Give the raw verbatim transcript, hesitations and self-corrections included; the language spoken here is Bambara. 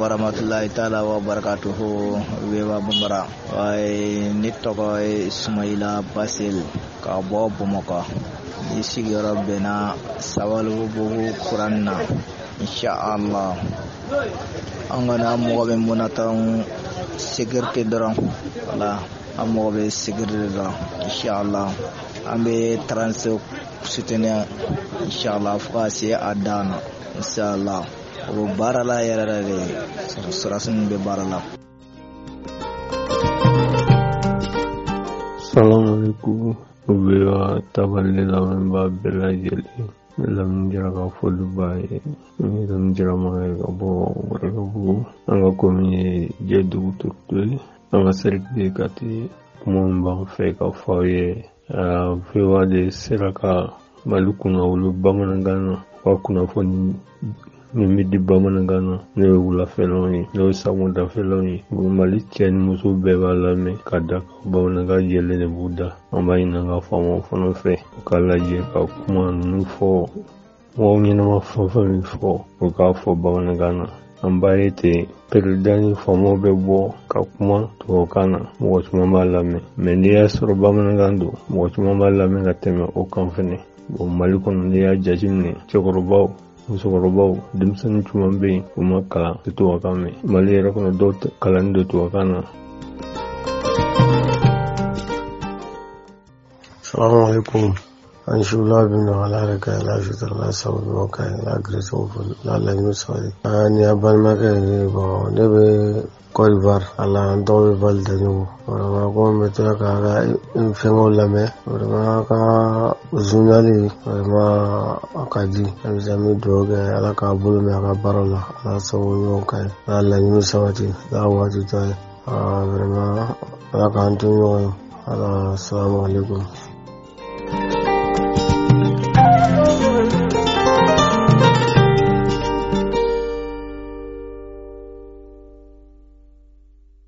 warahmatullahi ta'ala wa barakatuhu. Wewa Bambara. Ay nitoko Ismaila Basil ka bo Bumaka. Isi Bena Sawalu Buhu Kuranna. Insyaallah. Angana mo be munatang security dorong. Wala amo be security dorong. Insyaallah. Ambe transo soutenir insyaallah fasi adana insyaallah o barala yarare surasun be barala. Assalamualaikum wa tabalila ba belajeli lam jara fulu baye lam jara ma ga bo ga bo anga ko mi jedu tutule anga serbe kati mon ba fe ka foye Uh, fewa de seraka malukuna ulu bamanangana wakuna foni mimidi bamanangana ne wula feloni ne samuda feloni mali tian musu beba lame kadak bamananga yele ne buda ambaina nga famo fono fe kala je ka kuma nufo wongi na mafo fo ka fo bamanangana ambaye te perdani famo bebo kakuma to kana moch mama lame mendia soro bamanangando moch mama lame ngateme o kamfene bo malikon ya jajimne chokorobaw musokorobaw dimsan chumambe umaka to wakame malira kono dot kalando to wakana. Assalamu alaikum. Anshula bin wala ka la shi tarla sabu ka la greso la la musali ani abal ma ka bo debe kolbar ala do valde no ma ko metra ka ga fengo la me ma ka zunali ma akadi amzami doge ala ka bulu me ka barola ala sabu no ka la la musawati la wati ta vraiment ala ka antu ala assalamu alaikum.